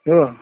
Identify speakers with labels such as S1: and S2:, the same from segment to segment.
S1: Ô,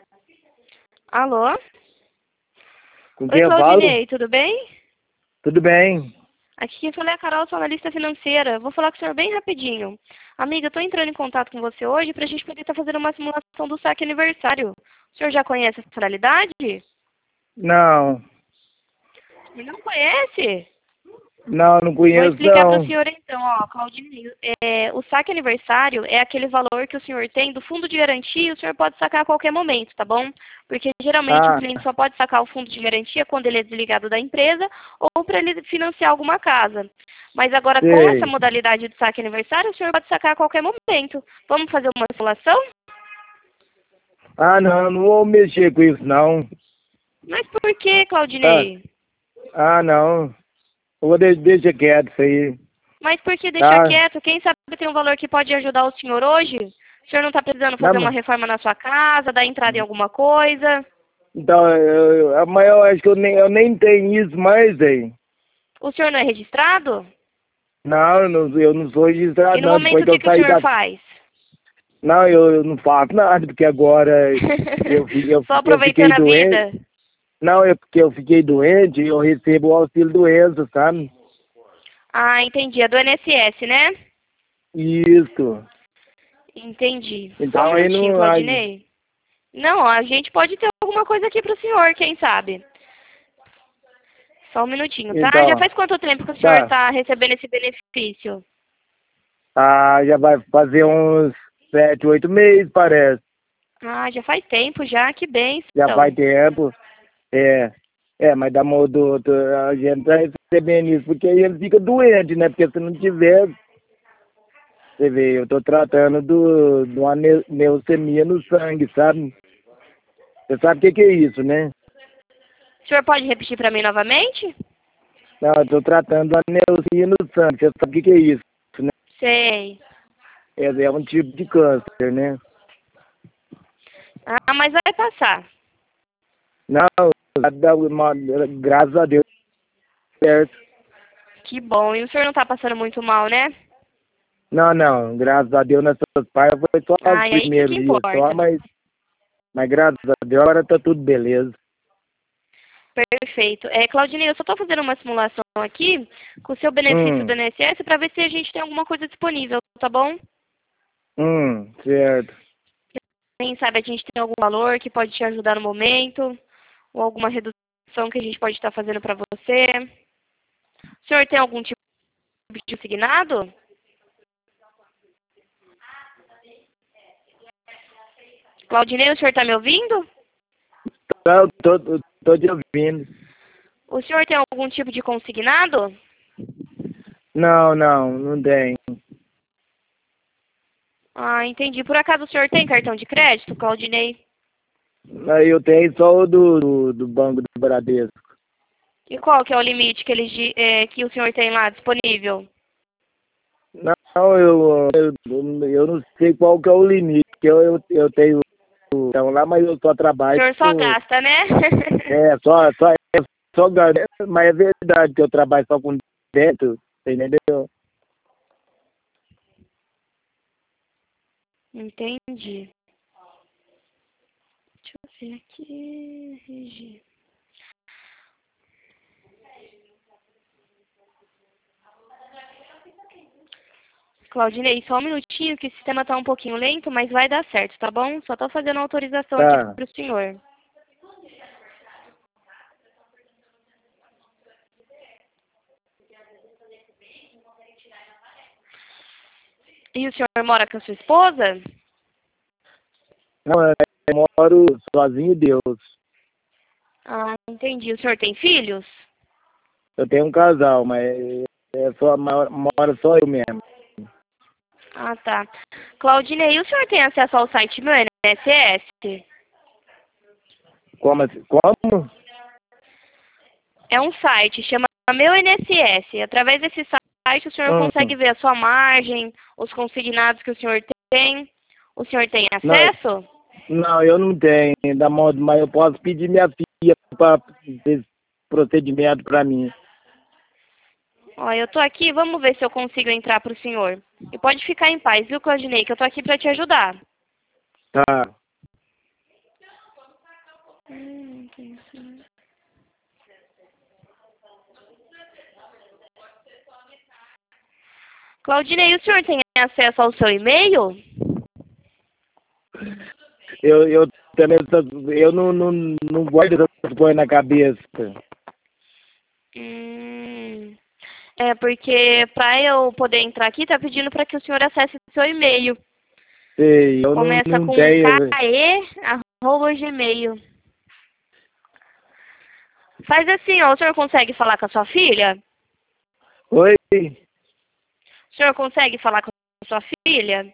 S2: Alô?
S1: com
S2: Oi,
S1: quem eu falo?
S2: Claudinei, tudo bem?
S1: Tudo bem?
S2: Aqui quem fala é a Carol, sou analista financeira. Vou falar com o senhor bem rapidinho. Amiga, eu tô entrando em contato com você hoje pra gente poder estar fazendo uma simulação do saque aniversário. O senhor já conhece essa finalidade?
S1: Não,
S2: Não conhece?
S1: não
S2: Vou
S1: conheço
S2: explicar para o
S1: não.
S2: senhor então, ó, Claudinei. O saque aniversário é aquele valor que o senhor tem do fundo de garantia e o senhor pode sacar a qualquer momento, tá bom? Porque geralmente o
S1: Ah,
S2: cliente só pode sacar o fundo de garantia quando ele é desligado da empresa ou para ele financiar alguma casa. Mas agora com essa
S1: sei.
S2: modalidade de saque aniversário, o senhor pode sacar a qualquer momento. Vamos fazer uma simulação?
S1: Ah, não vou mexer com isso não.
S2: Mas por que,
S1: Ah,
S2: Claudinei?
S1: não. Eu vou deixa quieto isso aí.
S2: Mas por que deixar
S1: Tá?
S2: quieto? Quem sabe tem um valor que pode ajudar o senhor hoje? O senhor não está precisando
S1: Não,
S2: fazer uma reforma na sua casa, dar entrada em alguma coisa?
S1: então, mas eu acho que eu nem tenho isso mais, hein?
S2: O senhor não é registrado?
S1: Não, eu não sou
S2: E
S1: registrado
S2: no
S1: não. Depois
S2: momento o
S1: que eu
S2: que o
S1: saí
S2: senhor
S1: da...
S2: faz?
S1: Não, eu não faço nada, porque agora
S2: Só
S1: eu fiquei
S2: aproveitando a
S1: doente.
S2: vida?
S1: Não, é porque eu fiquei doente e eu recebo o auxílio doença, sabe?
S2: Ah, entendi. É do INSS, né?
S1: Isso.
S2: Entendi. Só um
S1: Então aí
S2: minutinho,
S1: não. Aí,
S2: Claudinei. Não, a gente pode ter alguma coisa aqui pro senhor, quem sabe? Só um minutinho, tá? Já
S1: então,
S2: faz quanto tempo que o senhor
S1: tá.
S2: está recebendo esse benefício?
S1: Ah, já vai fazer uns 7, 8 meses, parece.
S2: Ah, já faz tempo já, que
S1: Já faz
S2: bênção.
S1: tempo. É. Mas a gente tá recebendo isso, porque aí ele fica doente, né? Porque se não tiver, você vê, eu tô tratando de uma leucemia no sangue, sabe? Você sabe o que é isso, né?
S2: O senhor pode repetir para mim novamente?
S1: Não, eu tô tratando de uma leucemia no sangue. Você sabe o que é isso, né?
S2: Sei.
S1: É um tipo de câncer, né?
S2: Ah, mas vai passar.
S1: Não, graças a Deus, certo.
S2: Que bom. E o senhor não tá passando muito mal, né?
S1: Não, graças a Deus nessas partes foi só os
S2: Ah, é isso que
S1: primeiros dias só,
S2: importa.
S1: mas graças a Deus agora tá tudo beleza.
S2: Perfeito. Claudinei, eu só estou fazendo uma simulação aqui com o seu benefício do
S1: Hum,
S2: INSS para ver se a gente tem alguma coisa disponível, tá bom?
S1: certo.
S2: Quem sabe a gente tem algum valor que pode te ajudar no momento, ou alguma redução que a gente pode estar fazendo para você. O senhor tem algum tipo de consignado? Claudinei, o senhor está me ouvindo?
S1: Tô te ouvindo.
S2: O senhor tem algum tipo de consignado?
S1: Não tem.
S2: Ah, entendi. Por acaso o senhor tem cartão de crédito, Claudinei?
S1: Aí eu tenho só o do Banco do Bradesco.
S2: E qual que é o limite que o senhor tem lá disponível?
S1: Não, eu não sei qual que é o limite, que eu tenho então lá, mas eu só
S2: O
S1: trabalho.
S2: senhor só gasta, né?
S1: É, só ganho. Mas é verdade que eu trabalho só com dentro, você entendeu?
S2: Entendi. Deixa eu ver aqui. Regi. Claudinei, só um minutinho que o sistema está um pouquinho lento, mas vai dar certo, tá bom? Só estou fazendo a autorização aqui
S1: Tá.
S2: para o senhor. E o senhor mora com a sua esposa?
S1: Não, eu moro sozinho, Deus.
S2: Ah, entendi. O senhor tem filhos?
S1: Eu tenho um casal, mas moro só eu mesmo.
S2: Ah, tá. Claudinei, o senhor tem acesso ao site meu INSS?
S1: Como assim? Como?
S2: É um site, chama Meu INSS. Através desse site, o senhor consegue
S1: Hum,
S2: ver a sua margem, os consignados que o senhor tem. O senhor tem
S1: não,
S2: acesso?
S1: não, eu não tenho da modo, mas eu posso pedir minha filha para esse procedimento para mim.
S2: Ó, eu tô aqui, vamos ver se eu consigo entrar pro senhor. E pode ficar em paz, viu, Claudinei, que eu tô aqui pra te ajudar.
S1: Tá.
S2: Entendi. Claudinei, o senhor tem acesso ao seu e-mail?
S1: Eu também eu não guardo essas coisas na cabeça.
S2: É porque para eu poder entrar aqui, tá pedindo para que o senhor acesse o seu e-mail.
S1: Sei, eu
S2: Começa
S1: não
S2: com
S1: tenho.
S2: kae@gmail. Faz assim, ó, o senhor consegue falar com a sua filha?
S1: Oi?
S2: O senhor consegue falar com a sua filha?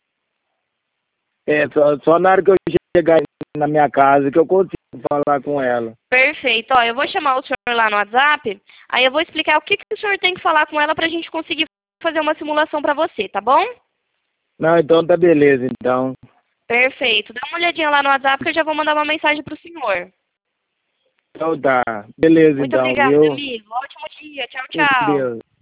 S1: É, só na hora que eu chegar na minha casa que eu consigo falar com ela.
S2: Perfeito. Ó, eu vou chamar o senhor lá no WhatsApp, aí eu vou explicar o que o senhor tem que falar com ela para a gente conseguir fazer uma simulação para você, tá bom?
S1: Não, então tá beleza, então.
S2: Perfeito. Dá uma olhadinha lá no WhatsApp que eu já vou mandar uma mensagem pro senhor.
S1: Então tá. Beleza,
S2: Muito
S1: então,
S2: obrigada,
S1: viu?
S2: amigo. Ótimo dia. Tchau,
S1: Com
S2: tchau.
S1: Deus.